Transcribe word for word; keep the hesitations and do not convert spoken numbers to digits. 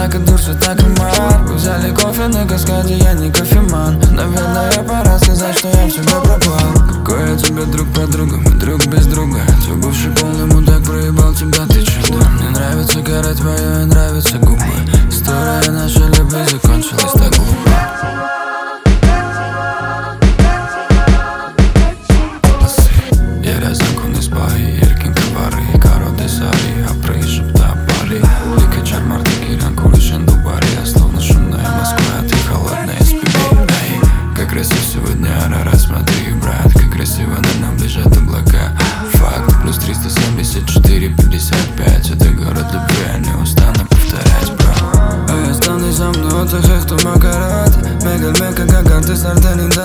так и душу, так и мар. Мы взяли кофе на каскаде, я не кофеман. Наверное, пора сказать, что я в тебя пропал. Какой я тебе друг, подруга, мы друг без друга. Твой бывший полный мудак проебал тебя, ты чудо. Мне нравится гора твоя и нравятся губы. История нашей любви закончилась так глупо. Yere zakunis bahi, erkin kavari, karo desari, апрыжим топали. Ты качар мартыкиран, куришен дубари. Я словно шумная Москва, а ты холодная спибей. Как красиво сегодня, ара, смотри, брат. Как красиво над нам лежат облака. Факт, плюс триста семьдесят четыре пятьдесят пять. Это город любви, я не устану повторять, бро. А я стану за мной, отдых, кто макарат. Мегаль, мека, как арты, сардели,